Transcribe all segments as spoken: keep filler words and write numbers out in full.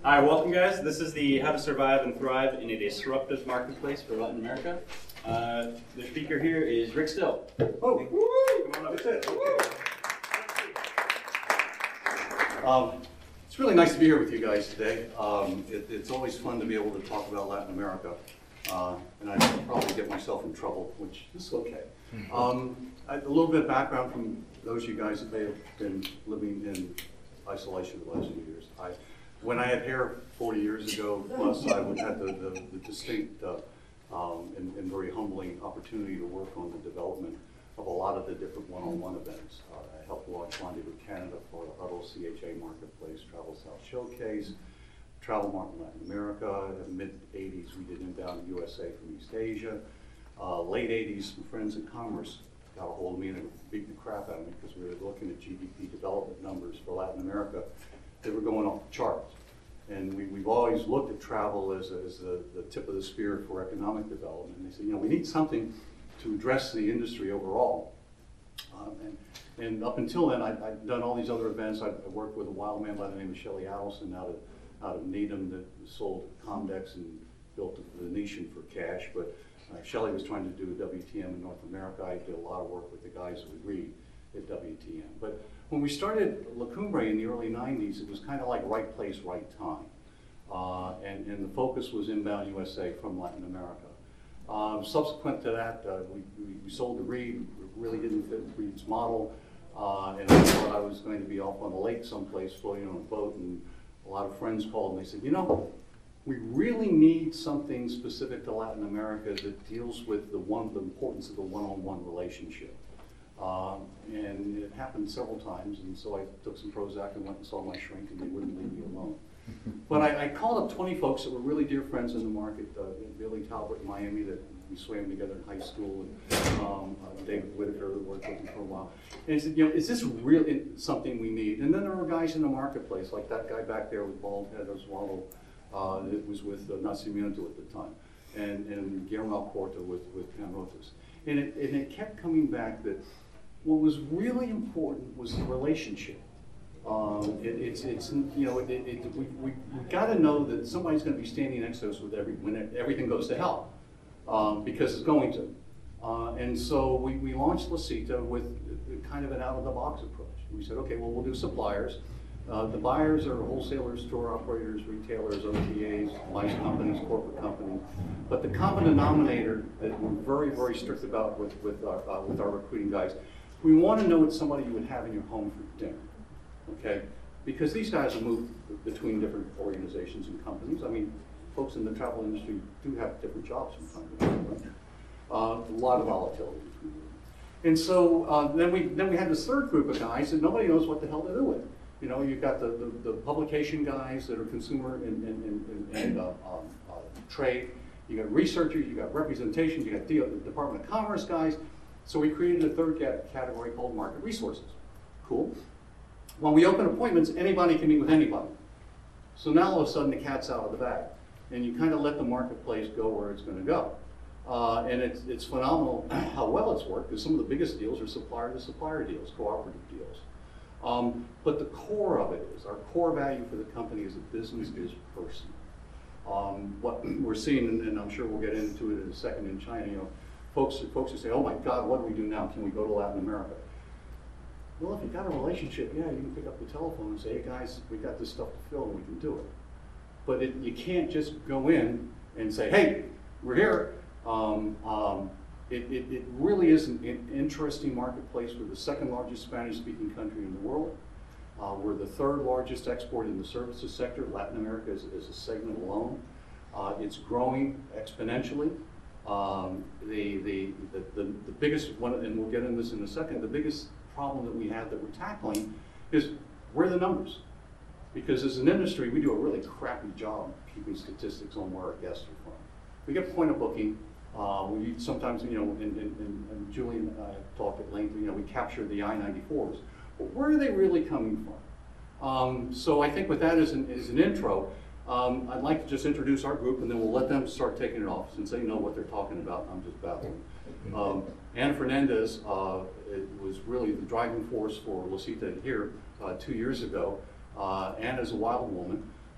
Hi, welcome guys. This is the How to Survive and Thrive in a Disruptive Marketplace for Latin America. Uh, the speaker here is Rick Still. Oh, come on up. That's it. Okay. Um, it's really nice to be here with you guys today. Um, it, it's always fun to be able to talk about Latin America, uh, and I probably get myself in trouble, which is okay. Um, I, a little bit of background from those of you guys that may have been living in isolation the last few years. I, when I had hair forty years ago, plus I would had the, the, the distinct uh, um, and, and very humbling opportunity to work on the development of a lot of the different one-on-one events. Uh, I helped launch Rendezvous Canada for the Huddle C H A Marketplace, Travel South Showcase, Travel Mart in Latin America. In the mid eighties, we did Inbound U S A from East Asia. Uh, late eighties, some friends in commerce got a hold of me and they beat the crap out of me because we were looking at G D P development numbers for Latin America. They were going off the charts. And we, we've always looked at travel as, as the, the tip of the spear for economic development. And they said, you know, we need something to address the industry overall. Um, and, and up until then, I, I'd done all these other events. I, I worked with a wild man by the name of Shelley Adelson out of, out of Needham that sold Comdex and built the Venetian for cash. But uh, Shelley was trying to do a W T M in North America. I did a lot of work with the guys that would read at W T M. But when we started La Cumbre in the early nineties, it was kind of like right place, right time. Uh, and, and the focus was Inbound U S A from Latin America. Um, subsequent to that, uh, we, we, we sold to Reed. Really didn't fit Reed's model. Uh, and I thought I was going to be off on the lake someplace floating on a boat. And a lot of friends called and they said, you know, we really need something specific to Latin America that deals with the, one, the importance of the one-on-one relationship. Um, and it happened several times, and so I took some Prozac and went and saw my shrink, and they wouldn't leave me alone. But I, I called up twenty folks that were really dear friends in the market. Uh, Billy Talbot in Miami, that we swam together in high school, and um, uh, David Whitaker, that worked with me for a while. And he said, you know, is this really something we need? And then there were guys in the marketplace, like that guy back there with bald head, Oswaldo, uh, that was with uh, Nacimiento at the time, and, and Guillermo Alcorta with, with Panrotas. And it, and it kept coming back that what was really important was the relationship. Um, it, it's, it's, you know, it, it, we, we, we got to know that somebody's going to be standing next to us with every, when everything goes to hell, um, because it's going to. Uh, and so we, we launched La Cita with kind of an out-of-the-box approach. We said, okay, well, we'll do suppliers. Uh, the buyers are wholesalers, store operators, retailers, O T As, mice companies, corporate companies. But the common denominator that we're very, very strict about with, with, our, uh, with our recruiting guys, we want to know it's somebody you would have in your home for dinner, okay? Because these guys will move between different organizations and companies. I mean, folks in the travel industry do have different jobs from time to time, right? Uh, a lot of volatility. And so uh, then we then we had this third group of guys that nobody knows what the hell to do with. You know, you've got the, the, the publication guys that are consumer and, and, and, and uh, um, uh, trade. You got researchers, you got representations, you got the Department of Commerce guys. So we created a third category called market resources. Cool. When we open appointments, anybody can meet with anybody. So now all of a sudden the cat's out of the bag. And you kind of let the marketplace go where it's going to go. Uh, and it's, it's phenomenal how well it's worked, because some of the biggest deals are supplier-to-supplier deals, cooperative deals. Um, but the core of it is, our core value for the company is that business is personal. Um, what we're seeing, and, and I'm sure we'll get into it in a second in China, you know, folks, folks who say, oh my God, what do we do now? Can we go to Latin America? Well, if you've got a relationship, yeah, you can pick up the telephone and say, hey guys, we got this stuff to fill and we can do it. But it, you can't just go in and say, hey, we're here. Um, um, it, it, it really is an, an interesting marketplace. We're the second largest Spanish-speaking country in the world. Uh, we're the third largest export in the services sector. Latin America is, is a segment alone. Uh, it's growing exponentially. Um, the, the, the, the, the biggest one, and we'll get into this in a second, the biggest problem that we have that we're tackling is where are the numbers? Because as an industry, we do a really crappy job keeping statistics on where our guests are from. We get point of booking. Uh, we sometimes, you know, and, and, and Julian and I talked at length, you know, we capture the I ninety-fours. But where are they really coming from? Um, so I think with that as an, as an intro, um, I'd like to just introduce our group, and then we'll let them start taking it off, since they know what they're talking about, and I'm just babbling. Um, Ana Fernandez uh, was really the driving force for La Cita here uh, two years ago. Uh, Anna's a wild woman.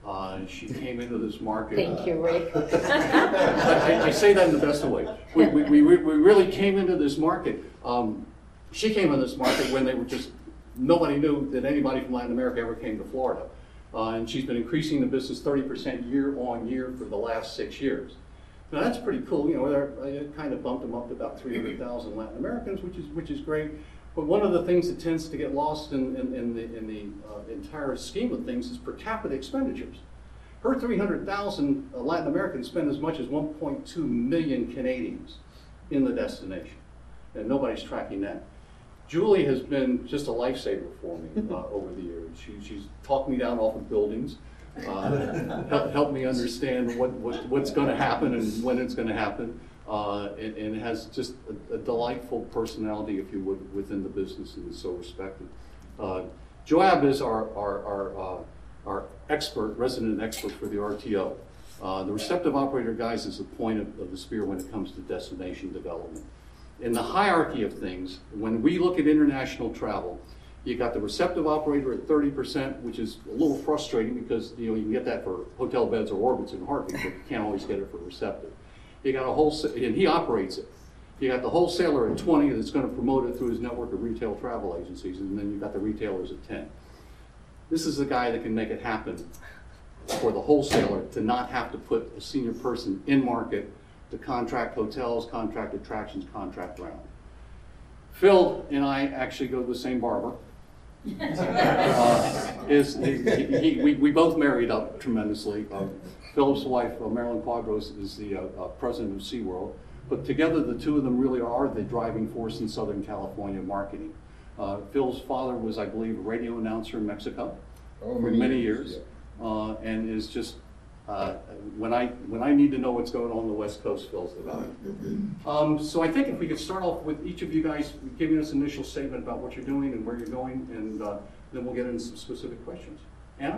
Uh, she came into this market. Thank you, Rick. I, I say that in the best of ways. We, we, we, we really came into this market. Um, she came into this market when they were just, nobody knew that anybody from Latin America ever came to Florida. Uh, and she's been increasing the business thirty percent year on year for the last six years. Now that's pretty cool. You know, I kind of bumped them up to about three hundred thousand Latin Americans, which is which is great. But one of the things that tends to get lost in, in, in the, in the uh, entire scheme of things is per capita expenditures. Her three hundred thousand uh, Latin Americans spend as much as one point two million Canadians in the destination, and nobody's tracking that. Julie has been just a lifesaver for me uh, over the years. She, she's talked me down off of buildings, uh, help, helped me understand what, what, what's going to happen and when it's going to happen, uh, and, and has just a, a delightful personality, if you would, within the business, and is so respected. Uh, Joab is our, our, our, uh, our expert, resident expert for the R T O. Uh, the receptive operator, guys, is the point of, of the spear when it comes to destination development. In the hierarchy of things, when we look at international travel, you got the receptive operator at thirty percent, which is a little frustrating because you know you can get that for hotel beds or orbits in heartbeat, but you can't always get it for receptive. You got a wholesale, and he operates it. You got the wholesaler at twenty that's going to promote it through his network of retail travel agencies, and then you've got the retailers at ten. This is the guy that can make it happen for the wholesaler to not have to put a senior person in market to contract hotels, contract attractions, contract ground. Phil and I actually go to the same barber. uh, is, is he, he, we, we both married up tremendously. Uh, Philip's wife, uh, Marilyn Quadros, is the uh, uh, president of SeaWorld. But together, the two of them really are the driving force in Southern California marketing. Uh, Phil's father was, I believe, a radio announcer in Mexico oh, for many, many years, years yeah. uh, and is just Uh, when I when I need to know what's going on on the West Coast, Phil's the guy. Um, so I think if we could start off with each of you guys giving us an initial statement about what you're doing and where you're going, and uh, then we'll get into some specific questions. Anna?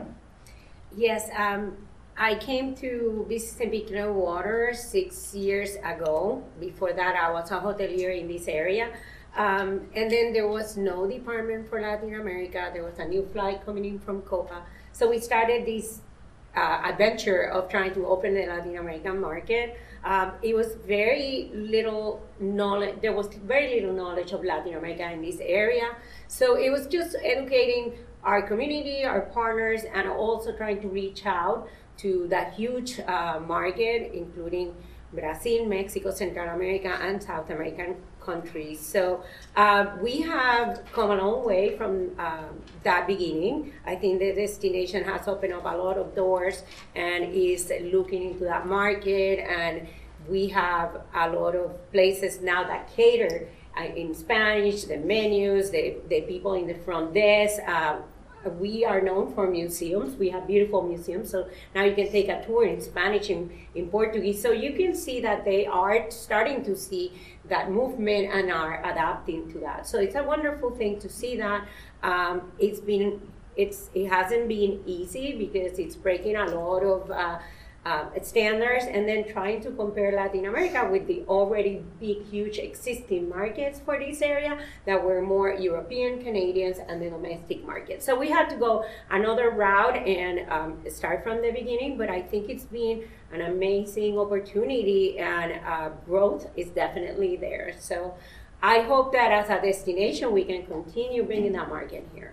Yes, um, I came to visit Saint Pete Water six years ago. Before that, I was a hotelier in this area. Um, and then there was no department for Latin America. There was a new flight coming in from Copa. So we started this Uh, adventure of trying to open the Latin American market. Um, it was very little knowledge, there was very little knowledge of Latin America in this area. So it was just educating our community, our partners, and also trying to reach out to that huge uh, market, including Brazil, Mexico, Central America, and South American countries. So uh, we have come a long way from uh, that beginning. I think the destination has opened up a lot of doors and is looking into that market, and we have a lot of places now that cater uh, in Spanish, the menus, the, the people in the front desk. Uh, We are known for museums. We have beautiful museums. So now you can take a tour in Spanish and in Portuguese. So you can see that they are starting to see that movement and are adapting to that. So it's a wonderful thing to see that. Um, it's been, it's, it hasn't been easy because it's breaking a lot of uh, uh, standards and then trying to compare Latin America with the already big, huge existing markets for this area that were more European, Canadians, and the domestic market. So we had to go another route and um, start from the beginning, but I think it's been an amazing opportunity, and uh, growth is definitely there. So I hope that as a destination, we can continue bringing that market here.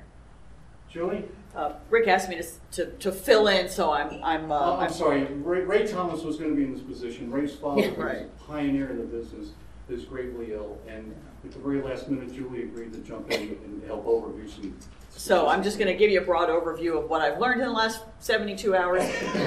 Julie? Uh, Rick asked me to, to, to fill in, so I'm I'm. Uh, oh, I'm I'm sorry. Ray, Ray Thomas was going to be in this position. Ray's father Yeah, was right. a pioneer in the business, is gravely ill, and at the very last minute, Julie agreed to jump in and help overview some. So I'm just going to give you a broad overview of what I've learned in the last seventy-two hours.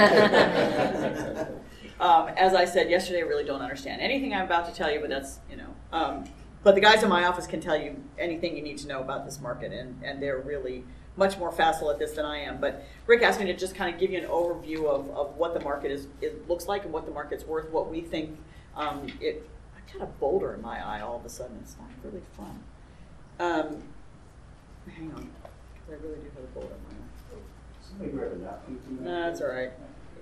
um, as I said yesterday, I really don't understand anything I'm about to tell you, but that's you know. Um, but the guys in my office can tell you anything you need to know about this market, and and they're really much more facile at this than I am. But Rick asked me to just kind of give you an overview of, of what the market is it looks like and what the market's worth, what we think um, it. I've got a boulder in my eye all of a sudden. It's not really fun. Um, hang on, because I really do have a boulder in my eye. Somebody grab a napkin. No, that's all right.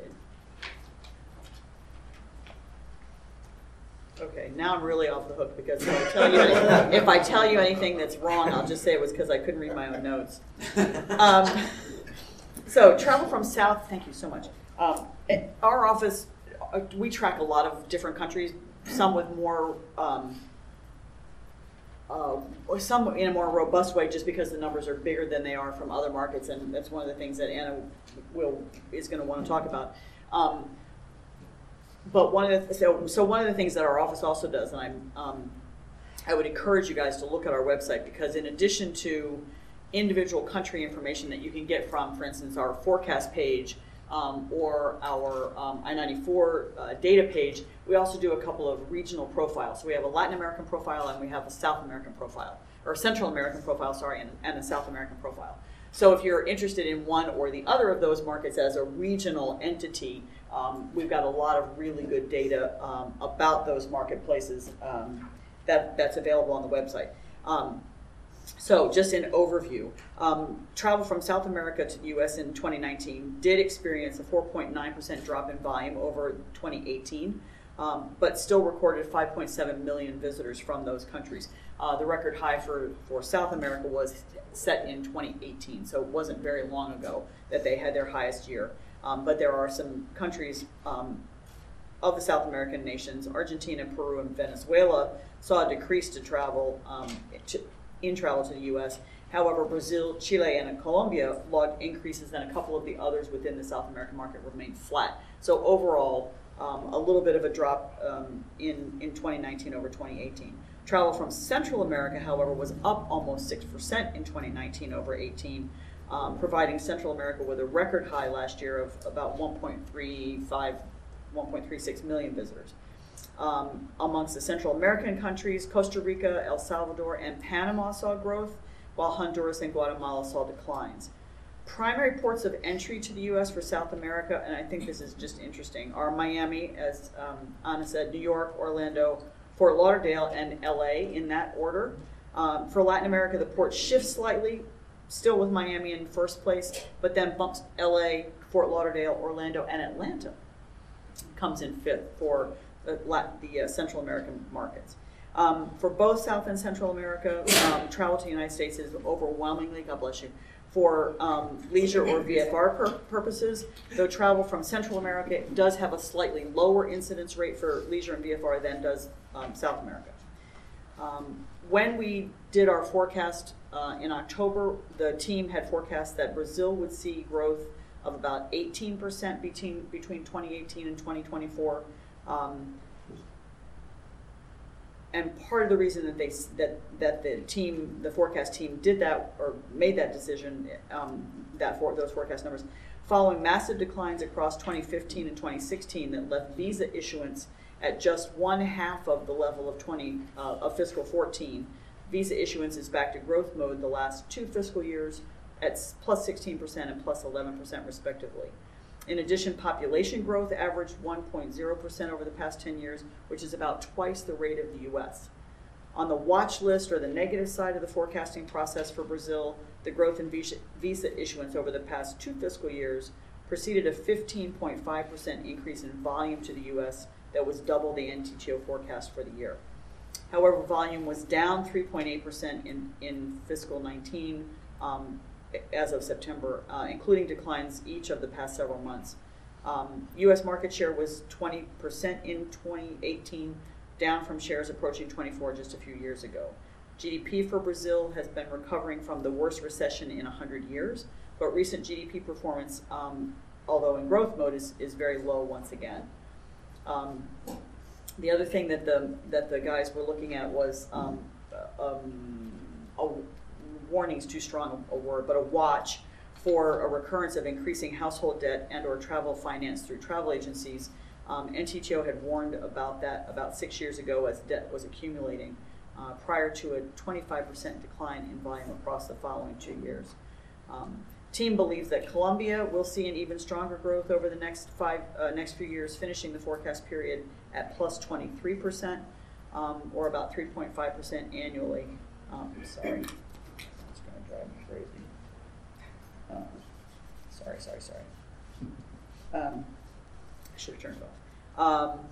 Okay, now I'm really off the hook because if I tell you anything, if I tell you anything that's wrong, I'll just say it was because I couldn't read my own notes. Um, So travel from south, thank you so much. Um, eh, our office, uh, we track a lot of different countries, some with more, um, uh, or some in a more robust way just because the numbers are bigger than they are from other markets, and that's one of the things that Anna will is going to want to talk about. Um, but one of the, so, so one of the things that our office also does, and I'm, um, I would encourage you guys to look at our website, because in addition to individual country information that you can get from, for instance, our forecast page um, or our um, I ninety-four uh, data page, we also do a couple of regional profiles. So we have a Latin American profile and we have a South American profile, or a Central American profile, sorry, and, and a South American profile. So if you're interested in one or the other of those markets as a regional entity, um, we've got a lot of really good data um, about those marketplaces um, that, that's available on the website. Um, So just an overview, um, travel from South America to the U S in twenty nineteen did experience a four point nine percent drop in volume over twenty eighteen, um, but still recorded five point seven million visitors from those countries. Uh, the record high for, for South America was set in twenty eighteen, so it wasn't very long ago that they had their highest year. Um, but there are some countries um, of the South American nations, Argentina, Peru, and Venezuela, saw a decrease to travel um, to, in travel to the U S. However, Brazil, Chile, and Colombia logged increases, and a couple of the others within the South American market remained flat. So overall, um, a little bit of a drop um, in, in twenty nineteen over twenty eighteen. Travel from Central America, however, was up almost six percent in twenty nineteen over eighteen, um, providing Central America with a record high last year of about one point three five, one point three six million visitors. Um, amongst the Central American countries, Costa Rica, El Salvador, and Panama saw growth, while Honduras and Guatemala saw declines. Primary ports of entry to the U S for South America, and I think this is just interesting, are Miami, as um, Anna said, New York, Orlando, Fort Lauderdale, and L A in that order. Um, for Latin America, the port shifts slightly, still with Miami in first place, but then bumps L A, Fort Lauderdale, Orlando, and Atlanta comes in fifth for the, the uh, Central American markets. Um, for both South and Central America, um, travel to the United States is overwhelmingly, God bless you, for um, leisure or V F R pur purposes, though travel from Central America does have a slightly lower incidence rate for leisure and V F R than does um, South America. Um, when we did our forecast uh, in October, the team had forecast that Brazil would see growth of about eighteen percent between, between twenty eighteen and twenty twenty-four. Um, and part of the reason that they that that the team, the forecast team, did that or made that decision, um, that for those forecast numbers, following massive declines across twenty fifteen and twenty sixteen that left visa issuance at just one half of the level of twenty uh, of fiscal fourteen. Visa issuance is back to growth mode the last two fiscal years at plus sixteen percent and plus eleven percent respectively. In addition, population growth averaged one point zero percent over the past ten years, which is about twice the rate of the U S. On the watch list, or the negative side of the forecasting process for Brazil, the growth in visa, visa issuance over the past two fiscal years preceded a fifteen point five percent increase in volume to the U S that was double the N T T O forecast for the year. However, volume was down three point eight percent in, in fiscal nineteen, um, as of September, uh, including declines each of the past several months. Um, U S market share was twenty percent in twenty eighteen, down from shares approaching twenty-four just a few years ago. G D P for Brazil has been recovering from the worst recession in one hundred years, but recent G D P performance, um, although in growth mode, is, is very low once again. Um, the other thing that the, that the guys were looking at was um, um, a warning's too strong a word, but a watch for a recurrence of increasing household debt and or travel finance through travel agencies. Um, N T T O had warned about that about six years ago as debt was accumulating, uh, prior to a twenty-five percent decline in volume across the following two years. Um, team believes that Colombia will see an even stronger growth over the next five, uh, next few years, finishing the forecast period at plus twenty-three percent, um, or about three point five percent annually. Um, sorry. Drive me crazy. Um, sorry, sorry, sorry. Um, I should have turned it off. Um,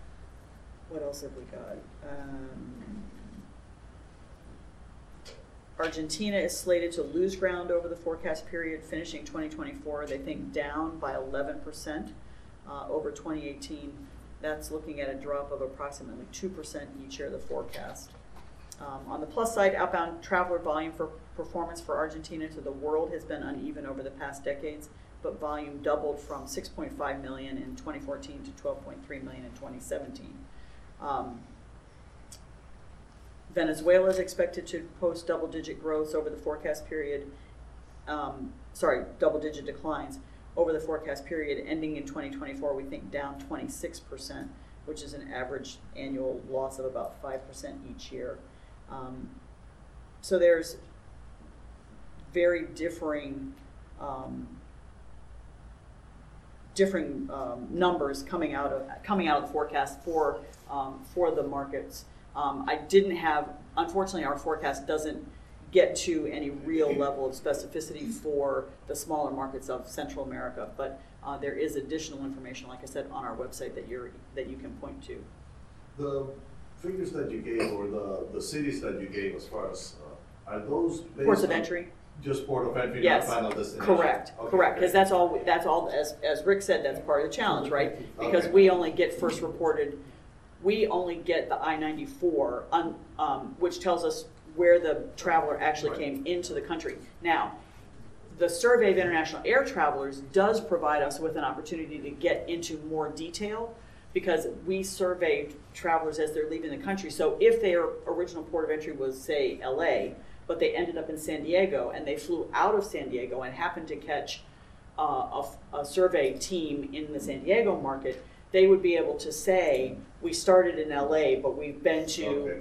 what else have we got? Um, Argentina is slated to lose ground over the forecast period, finishing twenty twenty-four, they think, down by eleven percent uh, over twenty eighteen. That's looking at a drop of approximately two percent each year of the forecast. Um, on the plus side, outbound traveler volume for performance for Argentina to the world has been uneven over the past decades, but volume doubled from six point five million in twenty fourteen to twelve point three million in twenty seventeen. Um, Venezuela is expected to post double-digit growth over the forecast period, um, sorry, double-digit declines over the forecast period, ending in twenty twenty-four, we think down twenty-six percent, which is an average annual loss of about five percent each year. Um, so there's very differing um, differing um, numbers coming out of coming out of the forecast for um, for the markets. Um, I didn't have, unfortunately, our forecast doesn't get to any real level of specificity for the smaller markets of Central America, but uh, there is additional information, like I said, on our website that you're that you can point to. The figures that you gave, or the, the cities that you gave, as far as uh, are those based Ports of on entry. Just port of entry, Yes, not final destination? correct, Okay, correct, because okay. that's all, that's all, as, as Rick said, that's part of the challenge, right? Because Okay. we only get first reported, we only get the I ninety-four, un, um, which tells us where the traveler actually Right. came into the country. Now, the Survey of International Air Travelers does provide us with an opportunity to get into more detail, because we survey travelers as they're leaving the country. So if their original port of entry was, say, L A, but they ended up in San Diego, and they flew out of San Diego and happened to catch uh, a, a survey team in the San Diego market, they would be able to say, we started in L A, but we've been to, Okay.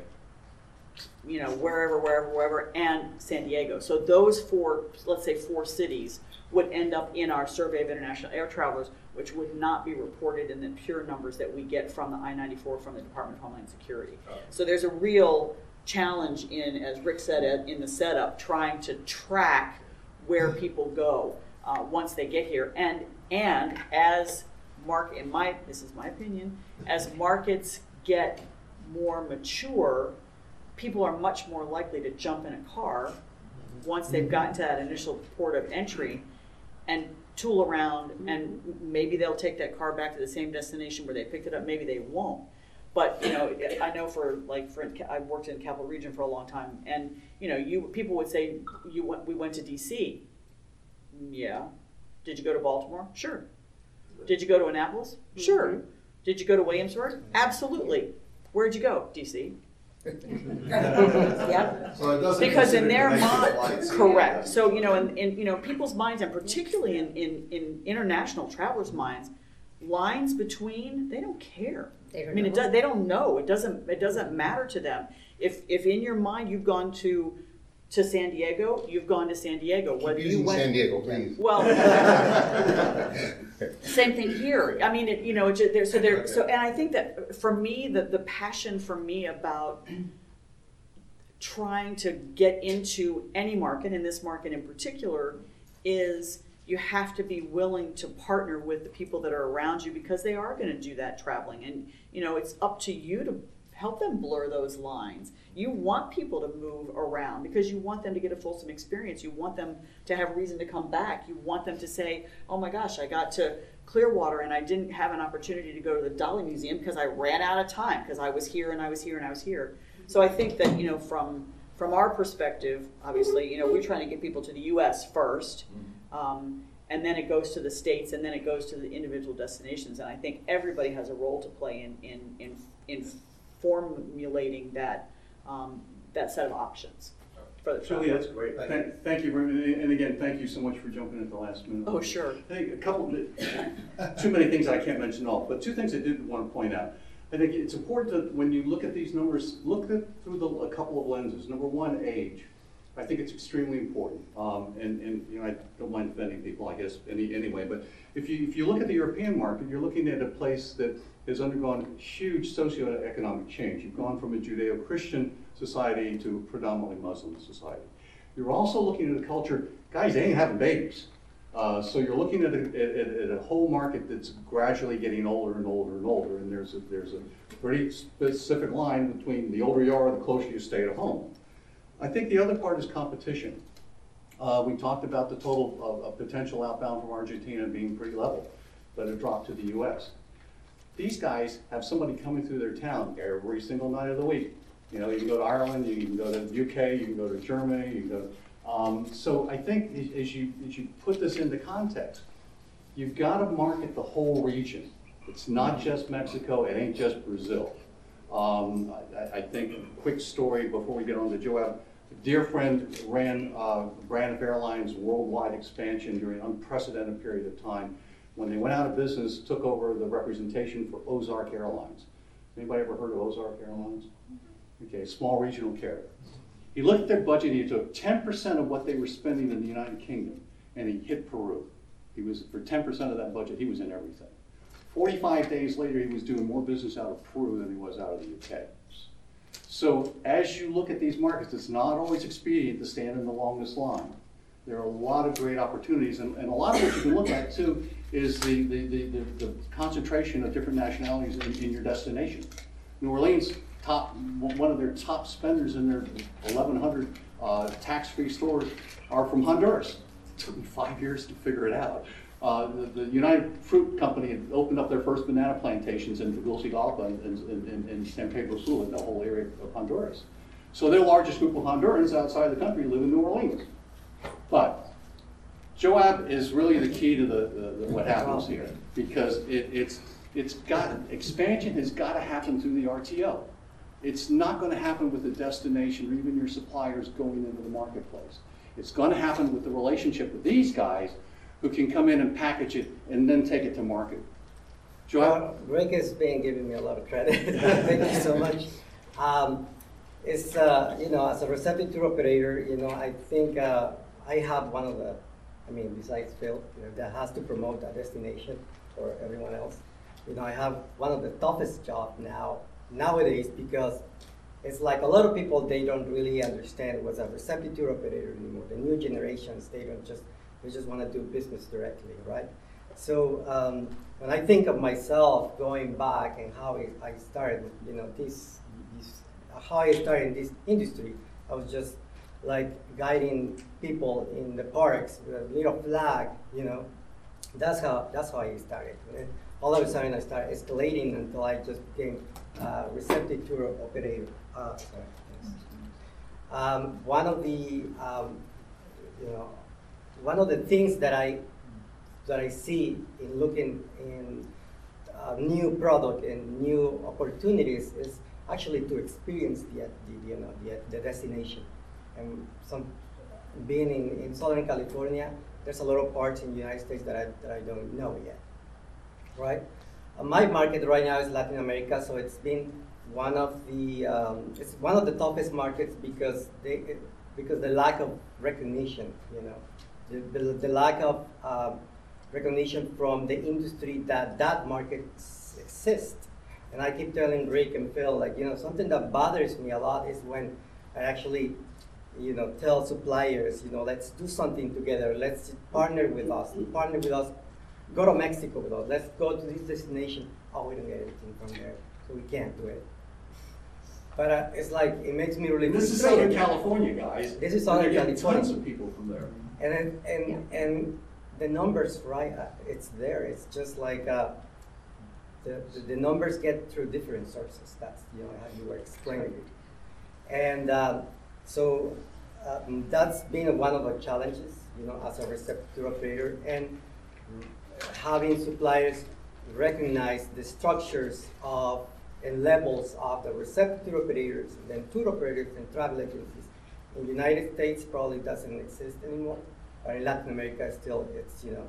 you know, wherever, wherever, wherever, and San Diego. So those four, let's say four cities, would end up in our Survey of International Air Travelers, which would not be reported in the pure numbers that we get from the I ninety-four from the Department of Homeland Security. Okay. So there's a real challenge in, as Rick said at- in the setup, trying to track where people go uh, once they get here. And and as mark in my this is my opinion, as markets get more mature, people are much more likely to jump in a car once they've gotten to that initial port of entry and tool around, and maybe they'll take that car back to the same destination where they picked it up, maybe they won't. But, you know, I know for, like, for, I've worked in Capital Region for a long time, and, you know, you people would say, you went, we went to D C. Yeah. Did you go to Baltimore? Sure. Did you go to Annapolis? Sure. Did you go to Williamsburg? Absolutely. Where'd you go? D C. Yep. So it doesn't Because in consider their connecting mind, flights. correct. So, you know, in, in you know people's minds, and particularly in, in, in international travelers' minds, lines between, they don't care. They don't I mean, it know. does, they don't know. It doesn't it doesn't matter to them. If if in your mind you've gone to to San Diego, you've gone to San Diego. Keep Whether you using went, San Diego, please. well, same thing here. I mean, it, you know, it's just, there, so there. So, and I think that for me, the the passion for me about trying to get into any market, and this market in particular, is you have to be willing to partner with the people that are around you, because they are going to do that traveling, and you know, it's up to you to help them blur those lines. You want people to move around because you want them to get a fulsome experience. You want them to have reason to come back. You want them to say, oh my gosh, I got to Clearwater and I didn't have an opportunity to go to the Dolly Museum because I ran out of time, because I was here and I was here and I was here. So I think that, you know, from from our perspective, obviously, you know, we're trying to get people to the U S first, um, and then it goes to the states, and then it goes to the individual destinations. And I think everybody has a role to play in in in, in formulating that um, that set of options for the Julie, that's great. Thank Thank, thank you, very- and again, thank you so much for jumping at the last minute. Oh, sure. I think a couple, too many things I can't mention all, but two things I did want to point out. I think it's important that when you look at these numbers, look at through the, a couple of lenses. Number one, age. I think it's extremely important, um, and, and you know, I don't mind offending people, I guess, any, anyway. But if you if you look at the European market, you're looking at a place that has undergone huge socioeconomic change. You've gone from a Judeo-Christian society to a predominantly Muslim society. You're also looking at a culture, guys, they ain't having babies. Uh, so you're looking at a, at, at a whole market that's gradually getting older and older and older, and there's a, there's a pretty specific line between the older you are, the closer you stay to home. I think the other part is competition. Uh, we talked about the total of, of potential outbound from Argentina being pretty level, but it dropped to the U S. These guys have somebody coming through their town every single night of the week. You know, you can go to Ireland, you can go to the U K, you can go to Germany, you can go to, um, so I think as, as you as you put this into context, you've got to market the whole region. It's not just Mexico, it ain't just Brazil. Um, I, I think, a quick story before we get on to Joab. A dear friend ran uh, Braniff Airlines worldwide expansion during an unprecedented period of time. When they went out of business, took over the representation for Ozark Airlines. Anybody ever heard of Ozark Airlines? Okay, small regional carrier. He looked at their budget, he took ten percent of what they were spending in the United Kingdom, and he hit Peru. He was, for ten percent of that budget, he was in everything. forty-five days later, he was doing more business out of Peru than he was out of the U K. So as you look at these markets, it's not always expedient to stand in the longest line. There are a lot of great opportunities, and, and a lot of what you can look at too is the, the, the, the, the concentration of different nationalities in, in your destination. New Orleans, top, one of their top spenders in their eleven hundred uh, tax-free stores are from Honduras. It took me five years to figure it out. Uh, the, the United Fruit Company had opened up their first banana plantations in Tegucigalpa and in, in, in San Pedro Sula, in the whole area of Honduras. So their largest group of Hondurans outside the country live in New Orleans. But Joab is really the key to the, the, the what happens here, because it, it's it's got expansion has got to happen through the R T O. It's not going to happen with the destination or even your suppliers going into the marketplace. It's going to happen with the relationship with these guys who can come in and package it and then take it to market. Joab? Well, Greg has been giving me a lot of credit. Thank you so much. Um, it's, uh, you know, as a receptive tour operator, you know, I think uh, I have one of the, I mean, besides Phil, you know, that has to promote a destination for everyone else. You know, I have one of the toughest jobs now, nowadays, because it's like a lot of people, they don't really understand what's a receptive tour operator anymore. The new generations, they don't just, they just want to do business directly, right? So um, when I think of myself going back and how I started, you know, this, this, how I started in this industry, I was just like guiding people in the parks with a little flag, you know. That's how that's how I started. And all of a sudden, I started escalating until I just became uh, receptive tour operator. Uh, sorry. Um, one of the, um, you know, one of the things that I that I see in looking in uh, new product and new opportunities is actually to experience the, the you know the, the destination. And some being in, in Southern California, there's a lot of parts in the United States that I that I don't know yet, right? Uh, my market right now is Latin America, so it's been one of the um, it's one of the toughest markets because they it, because the lack of recognition, you know. The, the, the lack of uh, recognition from the industry that that market exists. And I keep telling Rick and Phil, like, you know, something that bothers me a lot is when I actually, you know, tell suppliers, you know, let's do something together. Let's partner with us. Partner with us. Go to Mexico with us. Let's go to this destination. Oh, we don't get anything from there, so we can't do it. But uh, it's like, it makes me really This is frustrated. Southern California, guys. This is And they're Southern getting California. Tons of people from there. And and and, Yeah. and the numbers, right? Uh, it's there. It's just like uh, the, the the numbers get through different sources. That's you know how you were explaining it. And uh, so um, that's been one of the challenges, you know, as a receptor operator, and having suppliers recognize the structures of and levels of the receptor operators, and then tour operators and travel agencies. In the United States, probably doesn't exist anymore, but in Latin America, still, it's, you know,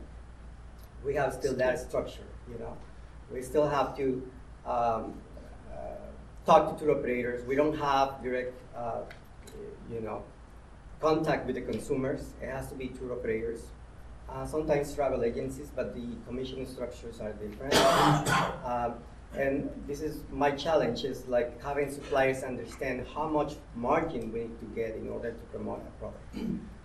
we have still that structure, you know. We still have to um, uh, talk to tour operators. We don't have direct, uh, you know, contact with the consumers. It has to be tour operators. Uh, sometimes travel agencies, but the commission structures are different. um, And this is my challenge, is like having suppliers understand how much margin we need to get in order to promote a product.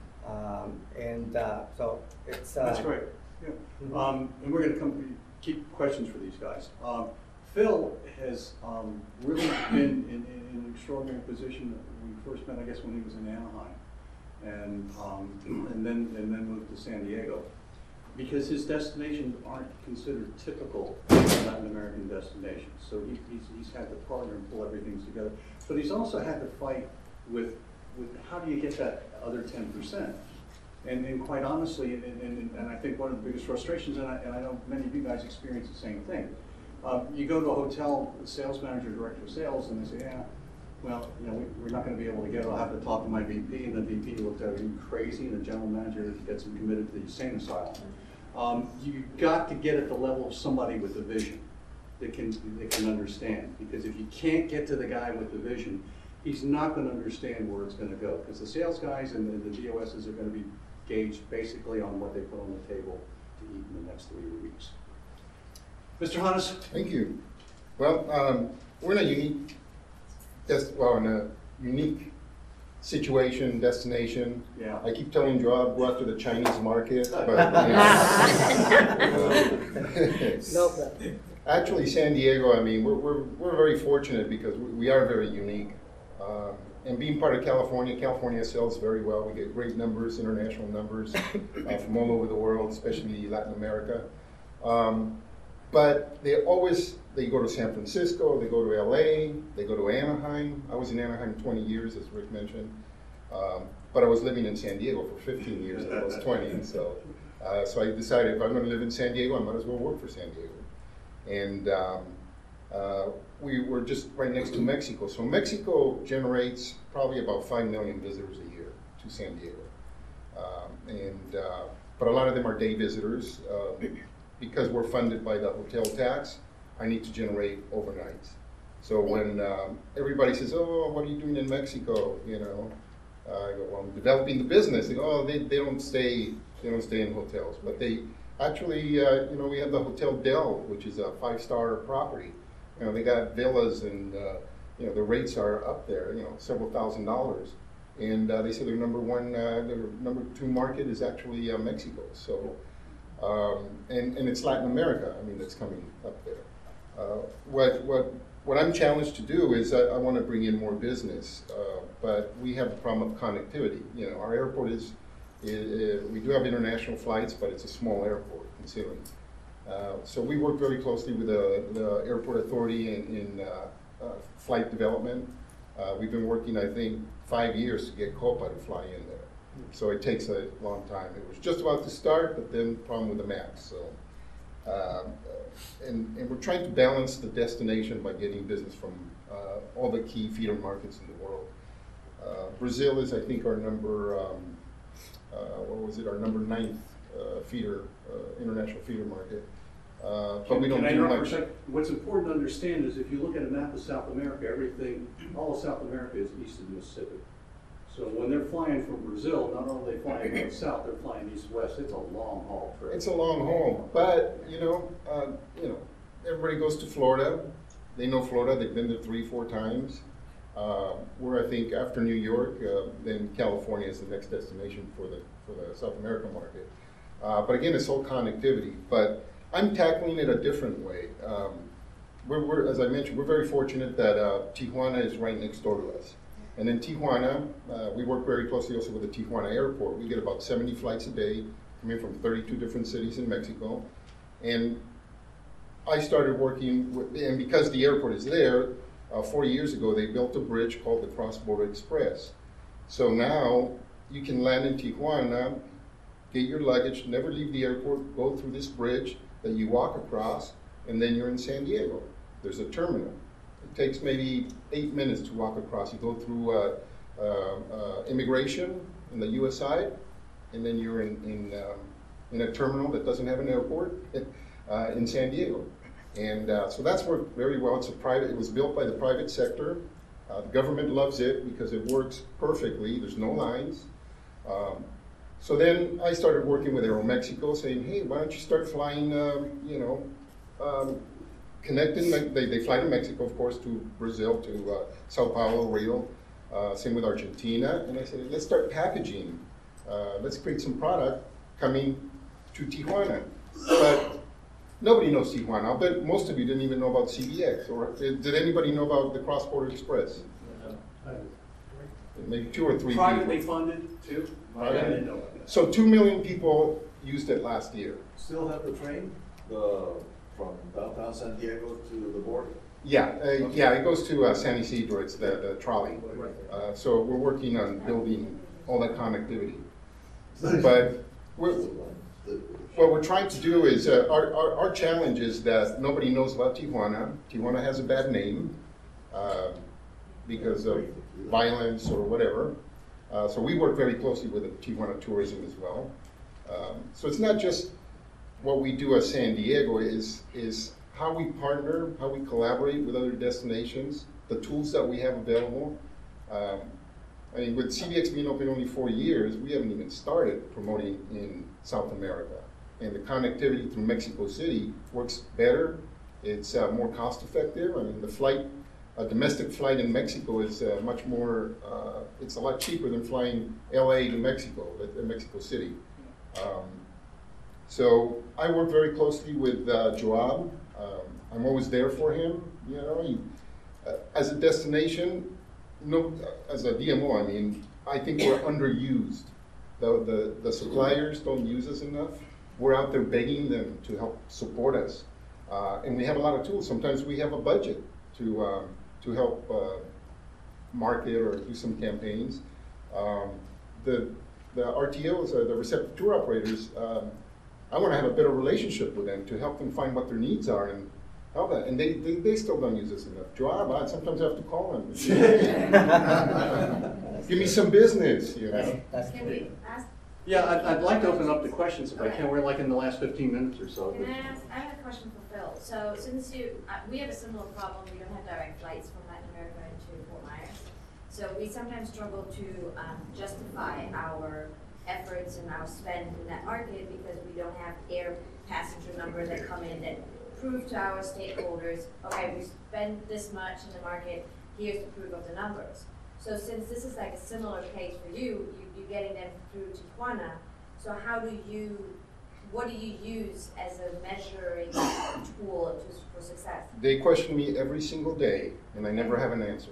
Um, and uh, so it's- uh, That's great, yeah. Um, and we're gonna come, keep questions for these guys. Um, Phil has um, really been in, in, in an extraordinary position. We first met, I guess, when he was in Anaheim, and um, and then and then moved to San Diego, because his destinations aren't considered typical Latin American destinations. So he, he's he's had to partner and pull everything together. But he's also had to fight with with how do you get that other ten percent? And, and quite honestly, and, and, and I think one of the biggest frustrations, and I, and I know many of you guys experience the same thing. Um, you go to a hotel, the sales manager, director of sales, and they say, yeah, well, you know, we, we're not going to be able to get it. I'll have to talk to my V P, and the V P looks at you crazy, and the general manager gets him committed to the insane asylum. Um, you've got to get at the level of somebody with a vision that can, that can understand. Because if you can't get to the guy with the vision, he's not going to understand where it's going to go. Because the sales guys and the, the D O Ss are going to be gauged basically on what they put on the table to eat in the next three weeks. Mister Hannes? Thank you. Well, um, we're in a unique, des- well, in a unique situation, destination. Yeah. I keep telling Joe I'll go after the Chinese market, but you know, No problem. actually, San Diego. I mean, we're we're, we're very fortunate because we, we are very unique. Um, and being part of California, California sells very well. We get great numbers, international numbers uh, from all over the world, especially Latin America. Um, But they always, they go to San Francisco, they go to L A, they go to Anaheim. I was in Anaheim twenty years, as Rick mentioned. Um, but I was living in San Diego for fifteen years, and I was twenty. And so, uh, so I decided if I'm going to live in San Diego, I might as well work for San Diego. And um, uh, we were just right next to Mexico. So Mexico generates probably about five million visitors a year to San Diego. Um, and uh, but a lot of them are day visitors. Uh, Because we're funded by the hotel tax, I need to generate overnights. So when um, everybody says, "Oh, what are you doing in Mexico?" You know, uh, I go, "Well, I'm developing the business." They go, "Oh, they, they don't stay they don't stay in hotels, but they actually, uh, you know, we have the Hotel Del, which is a five-star property. You know, they got villas, and uh, you know, the rates are up there, you know, several thousand dollars." And uh, they say their number one, uh, their number two market is actually uh, Mexico. So. Um, and, and it's Latin America, I mean, that's coming up there. Uh, what, what, what I'm challenged to do is I, I want to bring in more business, uh, but we have the problem of connectivity. You know, our airport is, is, we do have international flights, but it's a small airport, considering. Uh, so we work very closely with the, the airport authority in, in uh, uh, flight development. Uh, we've been working, I think, five years to get Copa to fly in there. So it takes a long time. It was just about to start, but then problem with the MAX. So, um, and, and we're trying to balance the destination by getting business from uh, all the key feeder markets in the world. Uh, Brazil is, I think, our number, um, uh, what was it, our number ninth uh, feeder, uh, international feeder market. Uh, but Can, we don't can I do interrupt much. for a second? What's important to understand is if you look at a map of South America, everything, all of South America is east of the Mississippi. So when they're flying from Brazil, not only are they flying north south, they're flying east west. It's a long haul trip. It's a long haul, but you know, uh, you know, everybody goes to Florida. They know Florida. They've been there three, four times. Uh, we're, I think, after New York, uh, then California is the next destination for the for the South American market. Uh, but again, it's all connectivity. But I'm tackling it a different way. Um, we're, we're, as I mentioned, we're very fortunate that uh, Tijuana is right next door to us. And in Tijuana, uh, we work very closely also with the Tijuana airport. We get about seventy flights a day coming from thirty-two different cities in Mexico. And I started working with, and because the airport is there, uh, forty years ago, they built a bridge called the Cross Border Express. So now you can land in Tijuana, get your luggage, never leave the airport, go through this bridge that you walk across, and then you're in San Diego. There's a terminal. It takes maybe eight minutes to walk across. You go through uh, uh, uh, immigration on the U S side, and then you're in in, um, in a terminal that doesn't have an airport uh, in San Diego. And uh, so that's worked very well. It's a private. It was built by the private sector. Uh, the government loves it because it works perfectly. There's no lines. Um, so then I started working with Aeromexico, saying, "Hey, why don't you start flying? Um, you know." Um, Connecting, they, they fly to Mexico, of course, to Brazil, to uh, Sao Paulo, Rio, uh, same with Argentina. And I said, let's start packaging. Uh, let's create some product coming to Tijuana. But Nobody knows Tijuana. I'll bet most of you didn't even know about C B X. Or did, did anybody know about the Cross Border Express? Maybe two or three Privately people. funded too? Right. I didn't know about that. So two million people used it last year. Still have the train, the, from downtown San Diego to the border? Yeah, uh, yeah, it goes to uh, San Isidro. It's the, the trolley. Uh, so we're working on building all that connectivity. But we're, what we're trying to do is, uh, our, our, our challenge is that nobody knows about Tijuana. Tijuana has a bad name uh, because of violence or whatever. Uh, so we work very closely with the Tijuana tourism as well. Um, so it's not just what we do at San Diego, is, is how we partner, how we collaborate with other destinations, the tools that we have available. Um, I mean, with C B X being open only four years, we haven't even started promoting in South America. And the connectivity through Mexico City works better. It's uh, more cost effective. I mean, the flight, a domestic flight in Mexico is uh, much more, uh, it's a lot cheaper than flying L A to Mexico, uh, Mexico City. Um, so I work very closely with uh, Joab. Um, I'm always there for him. You know, he, uh, as a destination, no, as a D M O, I mean, I think we're underused. The, the, the suppliers don't use us enough. We're out there begging them to help support us. Uh, and we have a lot of tools. Sometimes we have a budget to, um, to help uh, market or do some campaigns. Um, the, the R T Os, uh, the receptive tour operators, um, I want to have a better relationship with them to help them find what their needs are and help that. And they, they, they still don't use us enough. Joab, I sometimes have to call them. Give me some business, you know. That's Can we ask, Yeah, I'd, I'd like to open up the questions if I can. We're like in the last fifteen minutes or so. can I ask, I have a question for Phil. So since you, uh, we have a similar problem, we don't have direct flights from Latin America into Fort Myers. So we sometimes struggle to um, justify our efforts and our spend in that market because we don't have air passenger numbers that come in that prove to our stakeholders, okay, we spend this much in the market, here's the proof of the numbers. So since this is like a similar case for you, you, you're getting them through Tijuana, so how do you, what do you use as a measuring tool to, for success? They question me every single day, and I never have an answer.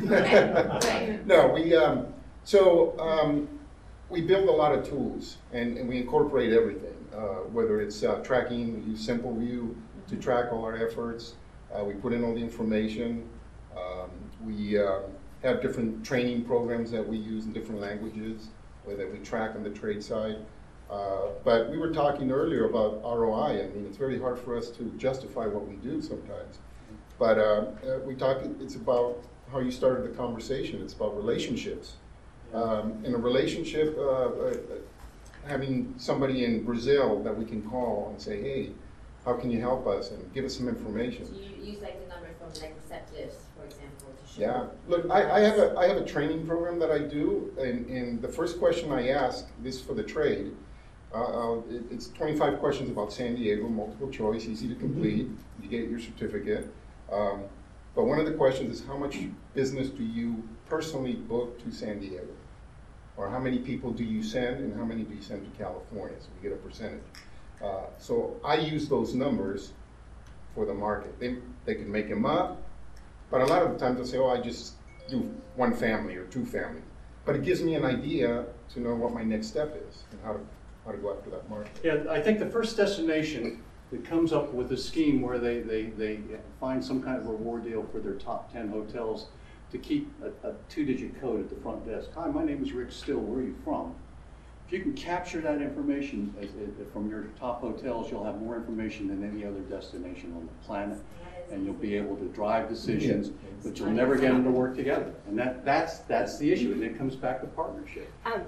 Okay. No, we, um, so um, we build a lot of tools, and, and we incorporate everything, uh, whether it's uh, tracking, we use SimpleView to track all our efforts. Uh, we put in all the information. Um, we uh, have different training programs that we use in different languages, or that we track on the trade side. Uh, but we were talking earlier about R O I. I mean, it's very hard for us to justify what we do sometimes. But uh, uh, we talk, it's about how you started the conversation. It's about relationships. Um, in a relationship, uh, uh, having somebody in Brazil that we can call and say, hey, how can you help us, and give us some information. So you use like the numbers from like receptives, for example, to show. Yeah, look, I, I have a I have a training program that I do, and, and the first question I ask, this for the trade, uh, it, it's twenty-five questions about San Diego, multiple choice, easy to complete. You get your certificate. Um, but one of the questions is, how much business do you personally book to San Diego? Or how many people do you send, and how many do you send to California? So we get a percentage. Uh, so I use those numbers for the market. They, they can make them up, but a lot of the times they'll say, oh, I just do one family or two families. But it gives me an idea to know what my next step is and how to, how to go after that market. Yeah, I think the first destination that comes up with a scheme where they, they, they find some kind of reward deal for their top ten hotels to keep a, a two-digit code at the front desk. Hi, my name is Rick Still, where are you from? If you can capture that information as, as, from your top hotels, you'll have more information than any other destination on the planet, and you'll be able to drive decisions, but you'll never get them to work together. And that, that's, that's the issue, and it comes back to partnership. Um,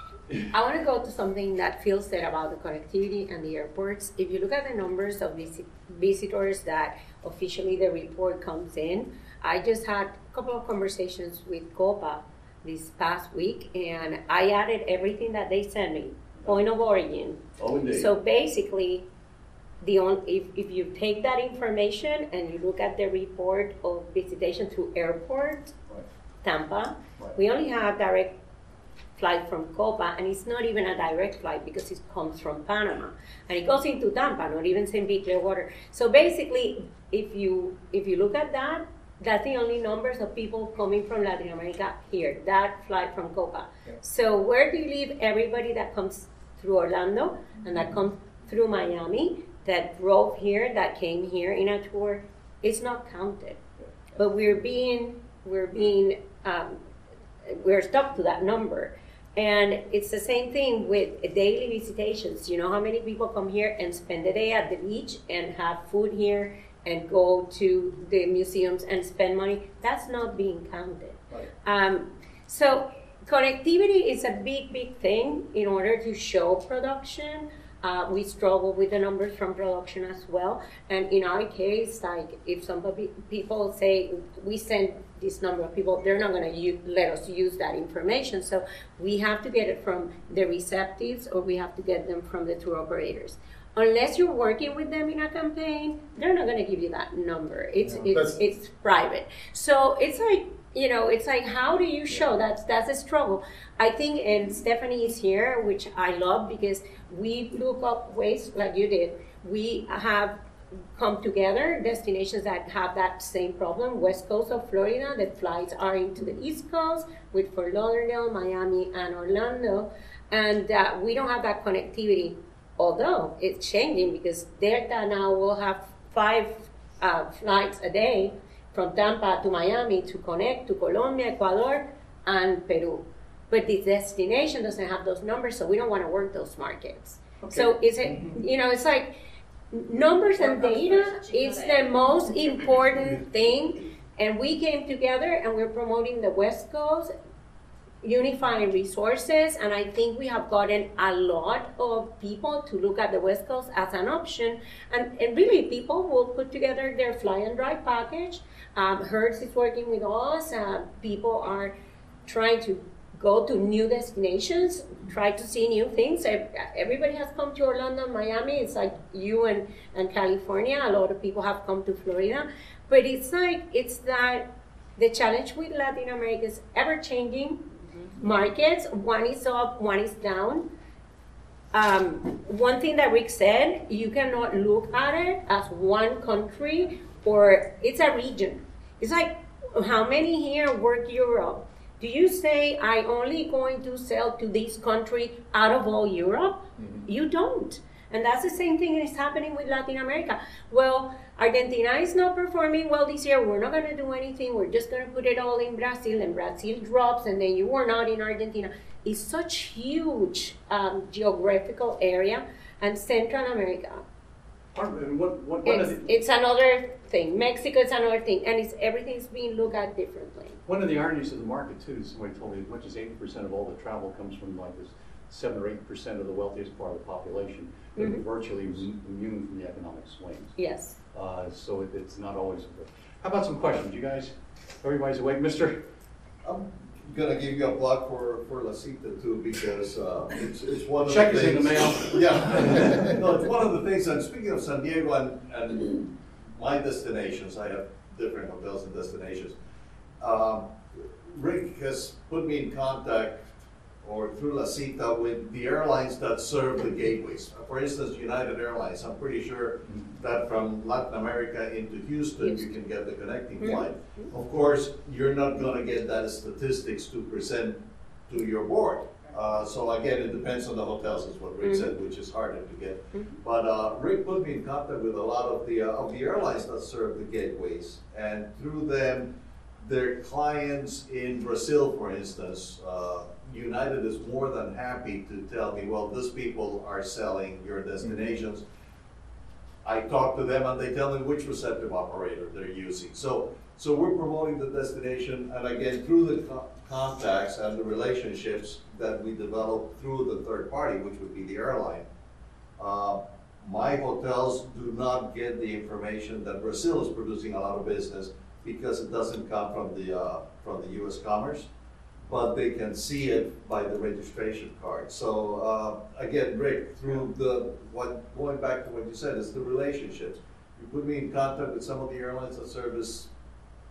I want to go to something that Phil said about the connectivity and the airports. If you look at the numbers of visit, visitors that officially the report comes in, I just had a couple of conversations with Copa this past week, and I added everything that they sent me, point of origin. Oh, indeed. So basically, the on, if, if you take that information and you look at the report of visitation through airport, Right. Tampa, Right. we only have direct flight from Copa, and it's not even a direct flight because it comes from Panama, and it goes into Tampa, not even Saint Pete Clearwater. So basically, if you if you look at that, that's the only numbers of people coming from Latin America here. That flight from Copa. Yeah. So where do you leave everybody that comes through Orlando and that comes through Miami, that drove here, that came here in a tour? It's not counted, but we're being we're being um, we're stuck to that number. And it's the same thing with daily visitations. You know how many people come here and spend the day at the beach and have food here and go to the museums and spend money? That's not being counted. Right. Um, so connectivity is a big, big thing in order to show production. Uh, we struggle with the numbers from production as well. And in our case, like if some people say we send this number of people, they're not going to let us use that information. So we have to get it from the receptives, or we have to get them from the tour operators. Unless you're working with them in a campaign, they're not going to give you that number. It's No, it's that's- it's private. So it's like, you know, it's like, how do you show? That's that's a struggle. I think, and Stephanie is here, which I love, because we look up ways like you did. We have come together, destinations that have that same problem. West coast of Florida, the flights are into the East Coast with Fort Lauderdale, Miami, and Orlando, and uh, we don't have that connectivity. Although it's changing, because Delta now will have five uh, flights a day from Tampa to Miami to connect to Colombia, Ecuador, and Peru. But the destination doesn't have those numbers, so we don't want to work those markets. Okay. So is it, you know, it's like numbers and data is the most important thing. And we came together and we're promoting the West Coast, unifying resources, and I think we have gotten a lot of people to look at the West Coast as an option. And, and really, people will put together their fly and drive package. Um, Hertz is working with us. Uh, people are trying to go to new destinations, try to see new things. Everybody has come to Orlando and Miami. It's like you and, and California. A lot of people have come to Florida. But it's like, it's that the challenge with Latin America is ever changing markets. One is up, one is down. Um, one thing that Rick said, you cannot look at it as one country, or it's a region. It's like, how many here work Europe? Do you say, I only going to sell to this country out of all Europe? Mm-hmm. You don't. And that's the same thing that is happening with Latin America. Well, Argentina is not performing well this year. We're not going to do anything. We're just going to put it all in Brazil, and Brazil drops, and then you are not in Argentina. It's such huge um, geographical area, and Central America. And what, what, one It's, of the, it's another thing. Mexico is another thing, and it's everything's being looked at differently. one of the ironies of the market too, is somebody told me as much as eighty percent of all the travel comes from like this seven or eight percent of the wealthiest part of the population. They're Mhm. virtually immune from the economic swings. Yes. Uh, so it, it's not always good. How about some questions? You guys, everybody's awake? Mister I'm gonna give you a plug for, for La Cita too, because, uh, it's, it's one of Check the is in the things- mail. Yeah. No, it's one of the things, and speaking of San Diego and, and my destinations, I have different hotels and destinations. Um, Rick has put me in contact, or through La Cita, with the airlines that serve the gateways. For instance, United Airlines, I'm pretty sure that from Latin America into Houston, you can get the connecting flight. Of course, you're not gonna get that statistics to present to your board. Uh, so again, it depends on the hotels, is what Rick said, which is harder to get. But uh, Rick put me in contact with a lot of the, uh, of the airlines that serve the gateways. And through them, their clients in Brazil, for instance, uh, United is more than happy to tell me, well, these people are selling your destinations. I talk to them and they tell me which receptive operator they're using. So, so we're promoting the destination, and again, through the co- contacts and the relationships that we develop through the third party, which would be the airline. Uh, my hotels do not get the information that Brazil is producing a lot of business, because it doesn't come from the, uh, from the U S Commerce, but they can see it by the registration card. So uh, again, Rick, through the, what, going back to what you said, is the relationships. You put me in contact with some of the airlines that service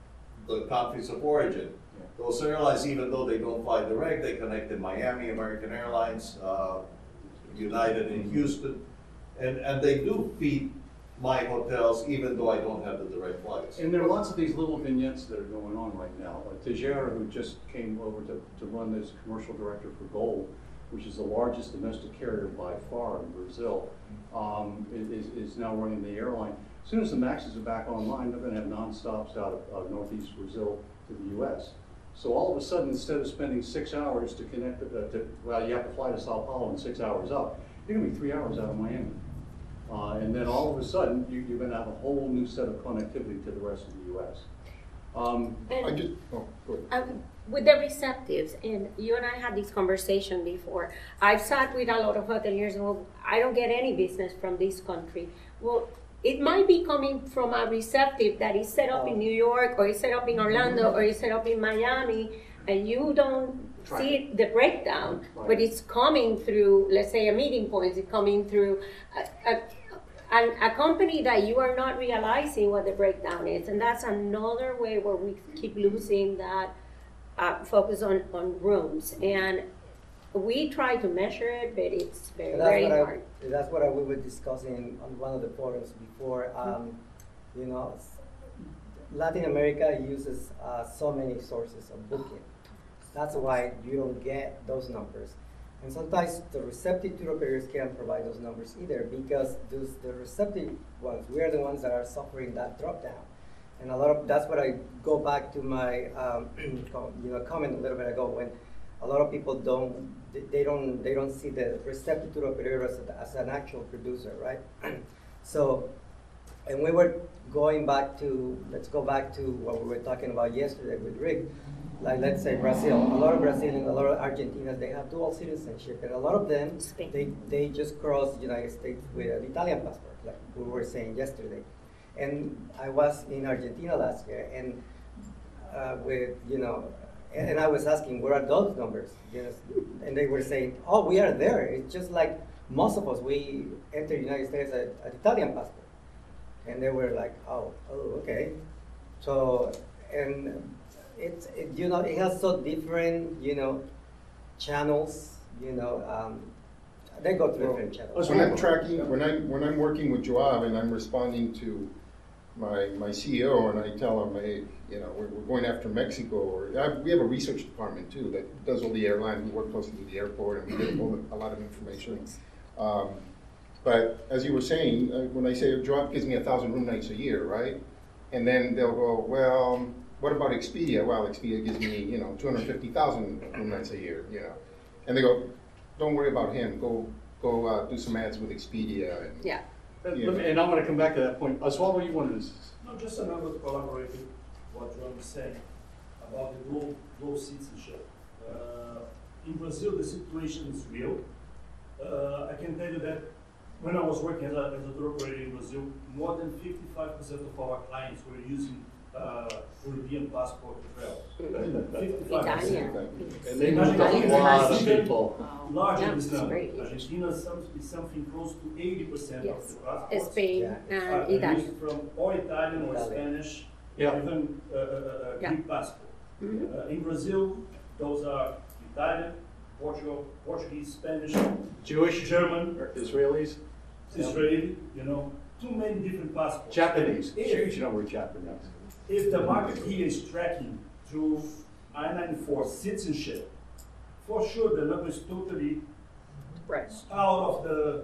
the countries of origin. Those airlines, even though they don't fly direct, they connect in Miami, American Airlines, uh, United in Houston, and, and they do feed my hotels even though I don't have the direct flights. And there are lots of these little vignettes that are going on right now. Like Tejera, who just came over to, to run as commercial director for Gold, which is the largest domestic carrier by far in Brazil, um, is, is now running the airline. As soon as the Maxes are back online, they're going to have non-stops out of, of Northeast Brazil to the U S. So all of a sudden, instead of spending six hours to connect, uh, to, well, you have to fly to Sao Paulo and six hours up, you're going to be three hours out of Miami. Uh, and then all of a sudden, you, you're going to have a whole new set of connectivity to the rest of the U S. Um, I just, oh, go ahead. Um, with the receptives, and you and I had this conversation before. I've sat with a lot of hoteliers, and well, I don't get any business from this country. Well, it might be coming from a receptive that is set up in New York, or is set up in Orlando, or is set up in Miami, and you don't Right. see the breakdown, Right. but it's coming through, let's say, a meeting point, it's coming through a, a, a, a company that you are not realizing what the breakdown is. And that's another way where we keep losing that uh, focus on, on rooms. And we try to measure it, but it's very, So that's very what I- hard. That's what I, we were discussing on one of the forums before. Um, you know, s- Latin America uses uh, so many sources of booking. That's why you don't get those numbers. And sometimes the receptive tour operators can't provide those numbers either, because those, the receptive ones, we are the ones that are suffering that drop down. And a lot of, that's what I go back to my um, you know, comment a little bit ago, when a lot of people don't, they don't, they don't see the receptive tour operator as, a, as an actual producer, right? So, and we were going back to, let's go back to what we were talking about yesterday with Rick. Like, let's say Brazil, a lot of Brazilians, a lot of Argentinians, they have dual citizenship, and a lot of them, Spain. they, they just cross the United States with an Italian passport, like we were saying yesterday. And I was in Argentina last year, and uh, with, you know, and, and I was asking, where are those numbers? Yes. And they were saying, oh, we are there. It's just like most of us, we enter the United States at an Italian passport. And they were like, oh, oh, okay. So, and it's, it, you know, it has so different, you know, channels, you know, um, they go through different channels. When I'm tracking, when I'm, when I'm working with Joab and I'm responding to my, my C E O and I tell him, hey, you know, we're, we're going after Mexico, or I, we have a research department too that does all the airlines. We work closely with the airport and we get all the, a lot of information. Um, but as you were saying, uh, when I say Joab gives me a thousand room nights a year, right? And then they'll go, well, what about Expedia? Well, Expedia gives me, you know, two hundred fifty thousand room nights a year, you know. And they go, don't worry about him. Go, go uh, do some ads with Expedia. And, Yeah. and, Yeah. and I'm going to come back to that point. Oswaldo, you wanted to. No, just another collaborate with what John was saying about the dual, dual citizenship. Uh, in Brazil, the situation is real. Uh, I can tell you that when I was working as a, as a tour operator in Brazil, more than fifty-five percent of our clients were using uh, European passport to travel. fifty-five percent. Italian. And they moved a lot of people. Larger Yeah, than it's some. very huge. Argentina is some- is something close to eighty percent of Yes. the passports. Spain Yeah. and are Italy. used from or Italian or Italian. Spanish, Yeah. even uh, uh, uh, Yeah. Greek passport. Mhm. Uh, in Brazil, those are Italian, Portugal, Portuguese, Spanish, Jewish, German, or Israelis, Israeli, you know, too many different passports. Japanese. If, Huge number of Japanese. if the market here is tracking through I ninety-four citizenship, for sure the number is totally Right. out of the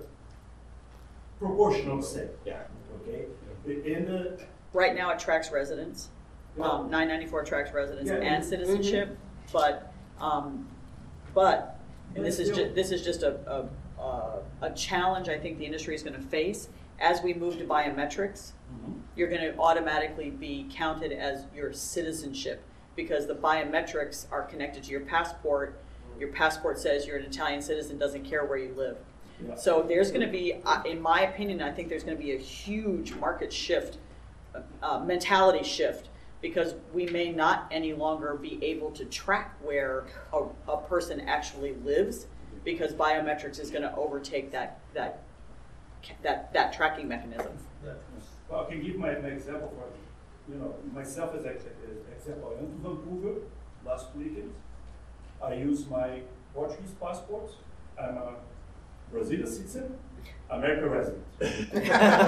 proportional say, Yeah. okay? In the, Right now, it tracks residents. Um, nine ninety-four tracks residents Yeah. and citizenship, but, um, but, and this is Still- ju- this is just a, a, a, a challenge I think the industry is gonna face. As we move to biometrics, you're gonna automatically be counted as your citizenship, because the biometrics are connected to your passport. Your passport says you're an Italian citizen, doesn't care where you live. Yeah. So there's gonna be, uh, in my opinion, I think there's gonna be a huge market shift, uh, mentality shift, because we may not any longer be able to track where a, a person actually lives, because biometrics is gonna overtake that, that, that, that tracking mechanism. well, I can give my, my example for you know, myself as an example, I went to Vancouver last weekend. I used my Portuguese passport. I'm a Brazilian citizen, American resident.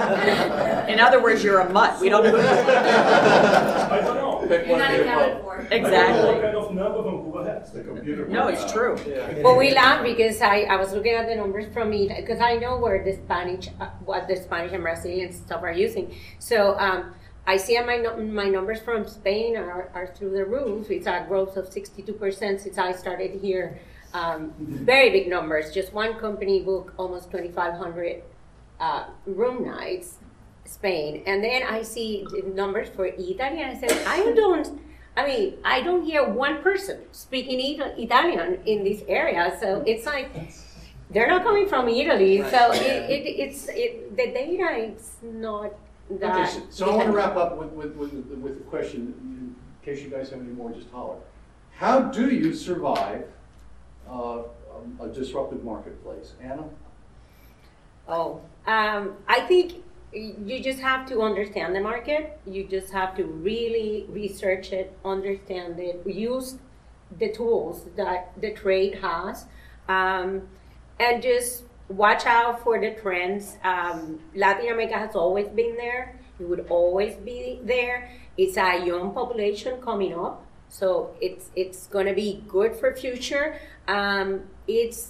In other words, you're a mutt. We don't. I don't know. You're not accounted for. I don't know Exactly. what kind of number Vancouver has. The computer. No, it's true. Well, we laugh because I, I was looking at the numbers from it because I know where the Spanish, uh, what the Spanish and Brazilian stuff are using. So um, I see my nu- my numbers from Spain are, are through the roof. It's a growth of sixty-two percent since I started here. Um, very big numbers. Just one company booked almost twenty-five hundred uh, room nights, Spain. And then I see the numbers for Italy, and I said, I don't, I mean, I don't hear one person speaking Ita- Italian in this area. So it's like, they're not coming from Italy. So it, it, it's, it, the data is not that. Okay, so, so I want to wrap up with, with, with, with the question, in case you guys have any more, just holler. How do you survive uh, a disruptive marketplace? Anna? Oh, um, I think you just have to understand the market. You just have to really research it, understand it, use the tools that the trade has, um, and just watch out for the trends. Um, Latin America has always been there. It would always be there. It's a young population coming up, so it's it's going to be good for future. Um, it's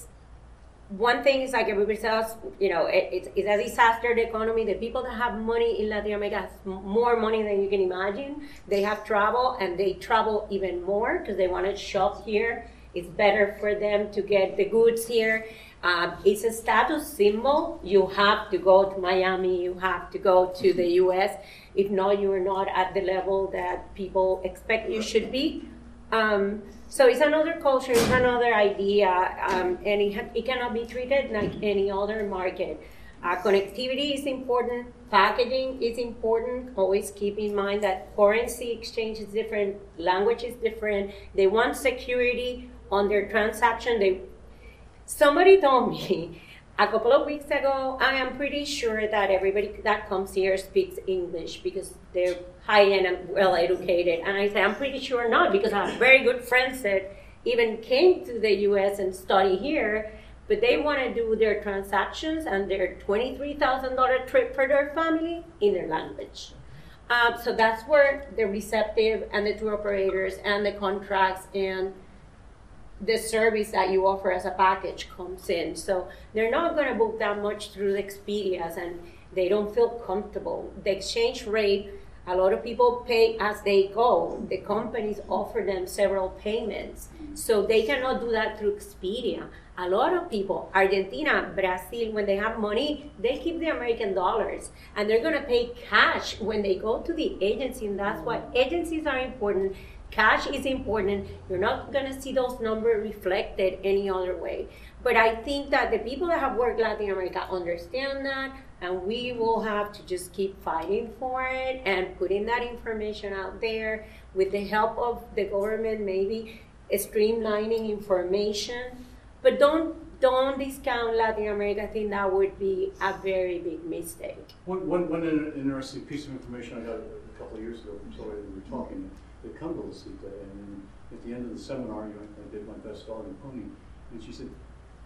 one thing is like everybody else, you know, it, it's, it's a disaster, the economy. The people that have money in Latin America have more money than you can imagine. They have travel, and they travel even more because they want to shop here. It's better for them to get the goods here. Uh, it's a status symbol. You have to go to Miami. You have to go to the U S. If not, you are not at the level that people expect you should be. Um, so it's another culture, it's another idea, um, and it, ha- it cannot be treated like any other market. Uh, connectivity is important, packaging is important. Always keep in mind that currency exchange is different, language is different. They want security on their transaction. They, somebody told me a couple of weeks ago, I am pretty sure that everybody that comes here speaks English because they're high-end and well-educated. And I say, I'm pretty sure not, because I have very good friends that even came to the U S and study here, but they want to do their transactions and their twenty-three thousand dollars trip for their family in their language. Um, so that's where the receptive and the tour operators and the contracts and the service that you offer as a package comes in. So they're not going to book that much through the Expedias, and they don't feel comfortable. The exchange rate, a lot of people pay as they go. The companies offer them several payments. So they cannot do that through Expedia. A lot of people, Argentina, Brazil, when they have money, they keep the American dollars, and they're going to pay cash when they go to the agency, and that's why agencies are important. Cash is important. You're not going to see those numbers reflected any other way. But I think that the people that have worked Latin America understand that, and we will have to just keep fighting for it and putting that information out there with the help of the government, maybe streamlining information. But don't don't discount Latin America. I think that would be a very big mistake. One, one, one interesting piece of information I got a couple of years ago from somebody that we were talking. They come to Lasita, and at the end of the seminar, you know, I did my best dog and pony, and she said,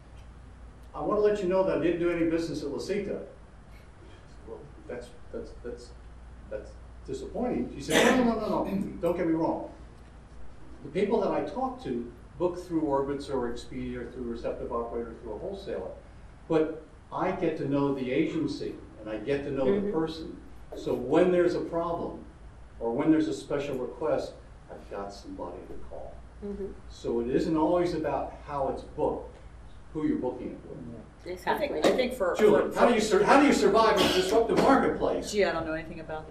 I want to let you know that I didn't do any business at Lasita. Well, that's, that's, that's, that's disappointing. She said, no, no, no, no, no, don't get me wrong. The people that I talk to book through Orbitz or Expedia or through a receptive operator, through a wholesaler, but I get to know the agency, and I get to know mm-hmm. the person. So when there's a problem, or when there's a special request, I've got somebody to call. Mm-hmm. So it isn't always about how it's booked, who you're booking it with. Yeah. Exactly. I think, I think for, Julie, for, how do you sur- how do you survive a disruptive marketplace? Gee, I don't know anything about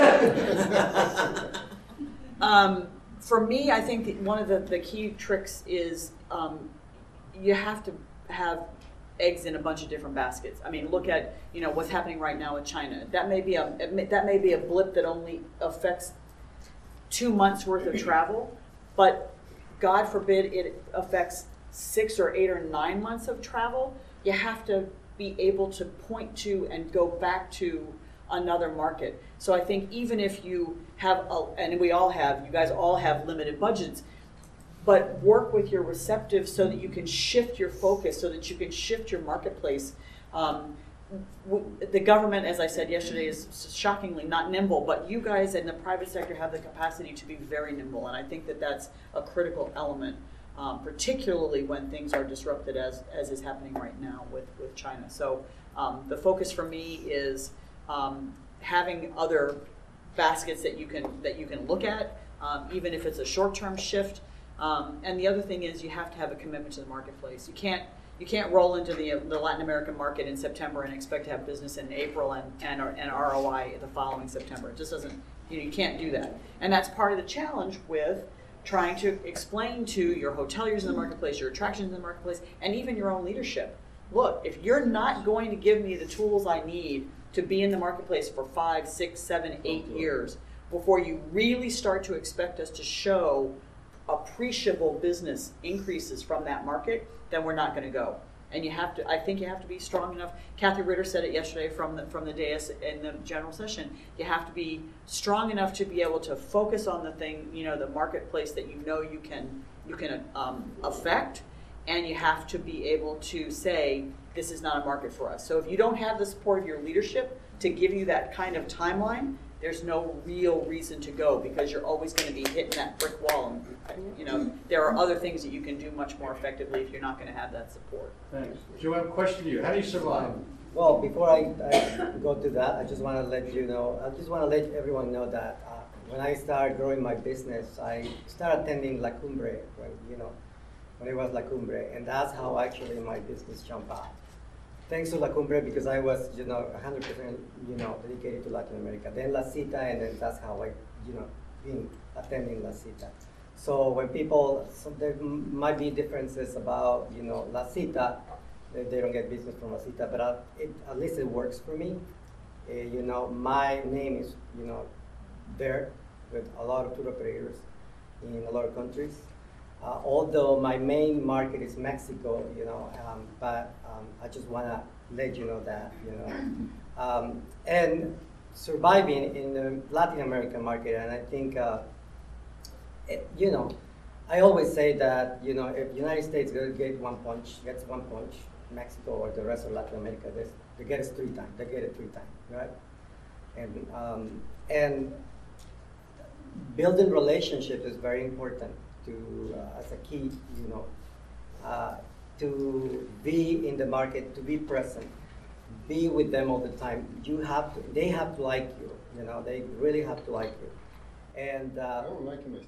that. um, for me, I think that one of the, the key tricks is um, you have to have eggs in a bunch of different baskets. I mean, look at, you know, what's happening right now with China. That may be a that may be a blip that only affects two months worth of travel, but God forbid it affects six or eight or nine months of travel. You have to be able to point to and go back to another market. So I think even if you have, a, and we all have, you guys all have limited budgets, but work with your receptive so that you can shift your focus, so that you can shift your marketplace. Um, w- the government, as I said yesterday, is shockingly not nimble, but you guys in the private sector have the capacity to be very nimble, and I think that that's a critical element, um, particularly when things are disrupted as, as is happening right now with, with China. So um, the focus for me is um, having other baskets that you can, that you can look at, um, even if it's a short-term shift. Um, and the other thing is you have to have a commitment to the marketplace. You can't you can't roll into the the Latin American market in September and expect to have business in April and and, and R O I the following September. It just doesn't, you know, you can't do that. And that's part of the challenge with trying to explain to your hoteliers in the marketplace, your attractions in the marketplace, and even your own leadership. Look, if you're not going to give me the tools I need to be in the marketplace for five, six, seven, eight years before you really start to expect us to show appreciable business increases from that market, then we're not going to go. And you have to, I think you have to be strong enough. Kathy Ritter said it yesterday from the, from the dais in the general session. You have to be strong enough to be able to focus on the thing, you know, the marketplace that you know you can, you can um, affect, and you have to be able to say, this is not a market for us. So if you don't have the support of your leadership to give you that kind of timeline, there's no real reason to go, because you're always going to be hitting that brick wall. And, you know, there are other things that you can do much more effectively if you're not going to have that support. Thanks. Joe, I have a question to you. How do you survive? Well, before I, I go to that, I just want to let you know, I just want to let everyone know that uh, when I started growing my business, I started attending La Cumbre, when, you know, when it was La Cumbre, and that's how actually my business jumped out. Thanks to La Cumbre, because I was, you know, one hundred percent, you know, dedicated to Latin America. Then La Cita, and then that's how I, you know, been attending La Cita. So when people, so there might be differences about, you know, La Cita, they, they don't get business from La Cita, but uh, it, at least it works for me. Uh, you know, my name is, you know, there with a lot of tour operators in a lot of countries. Uh, although my main market is Mexico, you know, um, but um, I just want to let you know that, you know, um, and surviving in the Latin American market, and I think, uh, it, you know, I always say that, you know, if the United States get one punch, gets one punch, Mexico or the rest of Latin America, they get it three times. They get it three times, right? And um, and building relationships is very important. To uh, as a key, you know, uh, to be in the market, to be present, be with them all the time. You have to, they have to like you, you know, they really have to like you. And uh, I don't like him, I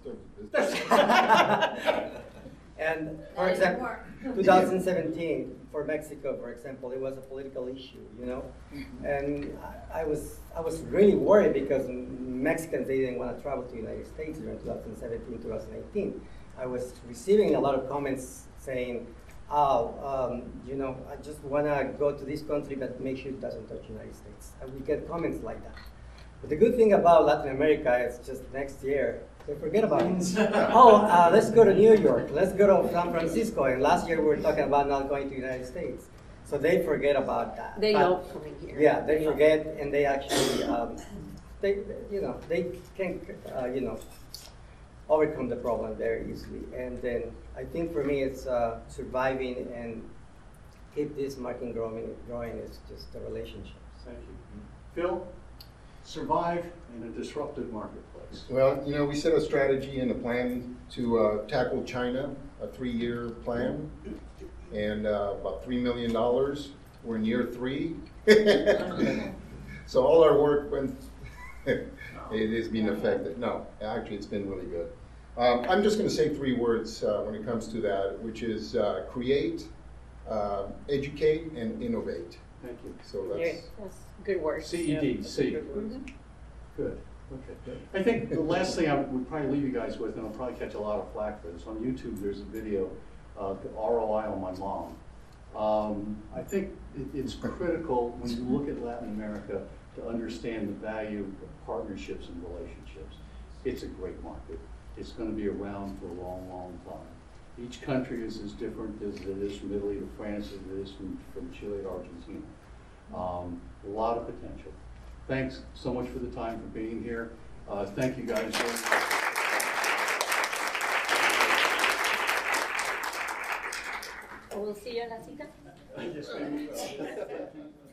start the business. And for example, twenty seventeen for Mexico, for example, it was a political issue, you know, and I, I was I was really worried because Mexicans, they didn't want to travel to the United States during twenty seventeen, twenty eighteen. I was receiving a lot of comments saying, "Oh, um, you know, I just want to go to this country, but make sure it doesn't touch the United States." And we get comments like that. But the good thing about Latin America is just next year, they forget about it. oh, uh, let's go to New York. Let's go to San Francisco. And last year we were talking about not going to the United States. So they forget about that. They but, love coming here. Yeah, they forget, and they actually, um, they, you know, they can, uh, you know, overcome the problem very easily. And then I think for me, it's uh, surviving and keep this market growing. Growing is just the relationships. Thank you. Phil, survive in a disruptive marketplace. Well, you know, we set a strategy and a plan to uh, tackle China, a three-year plan, and uh, about three million dollars. We're in year three. So all our work went, it is being affected. No, actually it's been really good. Um, I'm just going to say three words uh, when it comes to that, which is uh, create, uh, educate, and innovate. Thank you. So Yeah, that's, that's good words. C E D, C. Mhm. Good. Okay. I think the last thing I would probably leave you guys with, and I'll probably catch a lot of flack for this, on YouTube there's a video, uh, the R O I on my mom. Um, I think it, it's critical when you look at Latin America to understand the value of partnerships and relationships. It's a great market. It's going to be around for a long, long time. Each country is as different as it is from Italy to France, as it is from, from Chile to Argentina. Um, a lot of potential. thanks so much for the time, for being here. Uh, thank you guys very much. We'll see you at la cita. Yes, thank you.